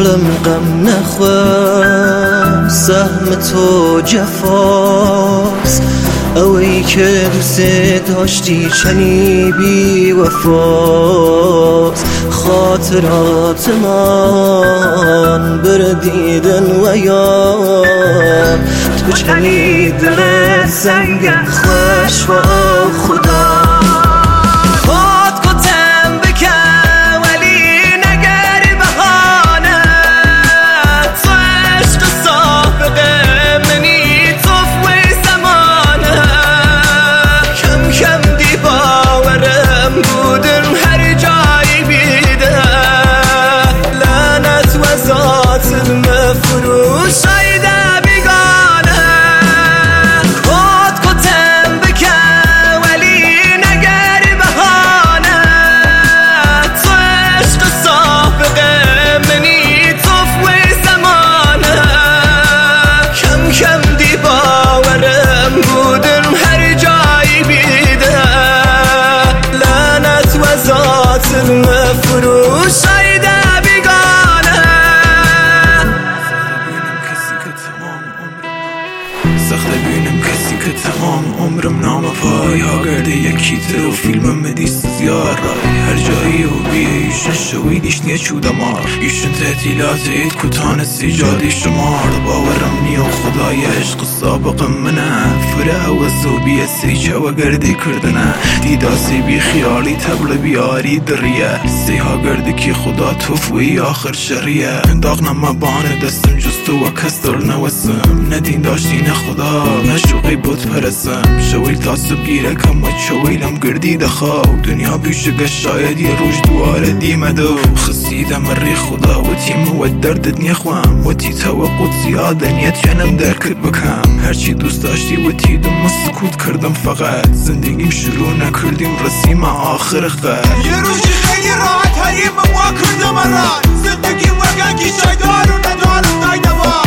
دلم غم نخواه، سهم تو جفاست. اوی که دوست داشتی چنی بی وفاست. خاطرات من بردیدن و یاد، تو چنی دل سنگ خوش و خدا. فروش شایده بیگانه. سخته بینم کسی که تمام عمرم نام پای ها گرده یکی تر و فیلمم مدیست زیار رای هر جایی و بیه ایشن شویدیش نیه چودمار ایشن تحتیلات اید کتان سیجادی شمار باورم نیو خدای عشق سابقم منه فره و زوبیه سیچه و گردی کردنه دیداسی بی خیالی تبل بیاری دریه سیها گرده که خدا توفوی آخر شریه داغ نمبانه دستم جستو و کستر نوسم ندین داشتی نه خدا نشوقی بود پرسم شویل تاسب گیره کم و شویلم گردی دخواه دنیا بیشگه شاید یه روش دواره دیمه دو خسیدم ری خدا و تیم و دردت نیخوام و تی توقت زیاده نیت جنم درکت بکم هرچی دوست داشتی و تی دم سکوت کردم فقط زندگیم شروع نکردیم رسیم آخر خط یه روشی خیلی راحت حریم ما کردم رای زندگیم وگنگی شایدار و ندارم نایدوار